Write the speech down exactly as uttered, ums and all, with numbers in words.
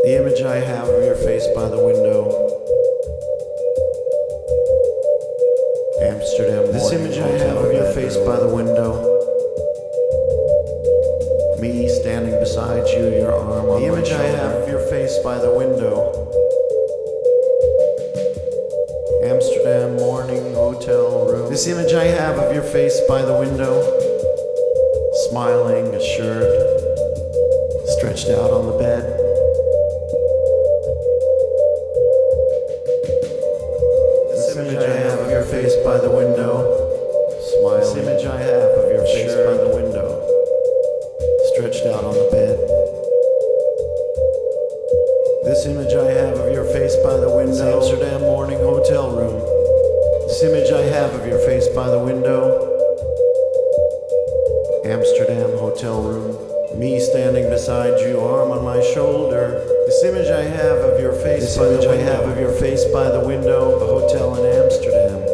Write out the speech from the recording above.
The image I have of your face by the window. Amsterdam. This image I have of your face by the window. Me standing beside you, your arm on my shoulder. The image I have of your face by the window. Amsterdam morning hotel room. This image I have of your face by the window. Smiling, assured, stretched out on the bed. This image I have of your face by the window. Smiling. This image I have of your face by the window. Stretched out on the bed. This image I have of your face by the window. Amsterdam morning hotel room. This image I have of your face by the window. Amsterdam hotel room. Me standing beside you, arm on my shoulder. This image I have of your face. This image I have of your face by the window. The hotel in Amsterdam.